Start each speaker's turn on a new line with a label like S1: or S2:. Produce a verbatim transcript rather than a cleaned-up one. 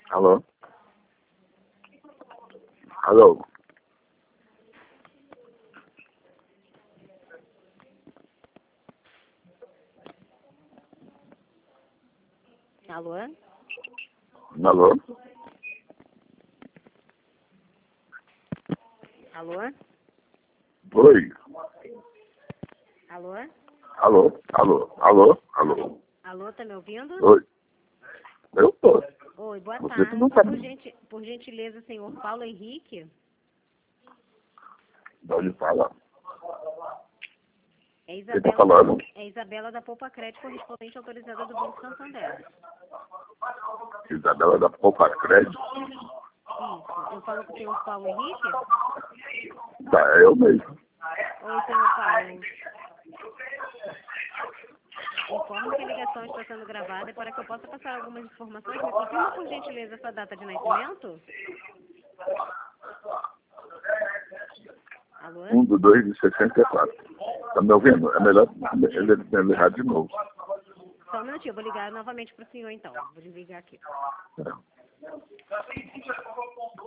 S1: Alô? Alô?
S2: Alô?
S1: Alô?
S2: Alô?
S1: Oi?
S2: Alô?
S1: Alô? Alô? Alô? Alô?
S2: Alô, tá me ouvindo?
S1: Oi? Eu tô.
S2: Oi, boa
S1: Você
S2: tarde.
S1: que não tá.
S2: Por, genti- por gentileza, senhor Paulo Henrique?
S1: Pode falar.
S2: É
S1: Quem tá
S2: Isabela,
S1: falando?
S2: é Isabela da Poupa Crédito, correspondente autorizada do Banco Santander.
S1: Isabela da Poupa Crédito?
S2: Isso. Eu falo com o senhor Paulo Henrique?
S1: Tá, é eu mesmo.
S2: Oi, senhor Paulo. Informo que a ligação está sendo gravada para que eu possa passar algumas informações. Me confirma, por gentileza, sua data de nascimento? Alô?
S1: um do dois de sessenta e quatro. Tá me ouvindo? É melhor ele ele ligar de novo.
S2: Só um minutinho, eu vou ligar novamente para o senhor, então. Vou desligar aqui.
S1: É.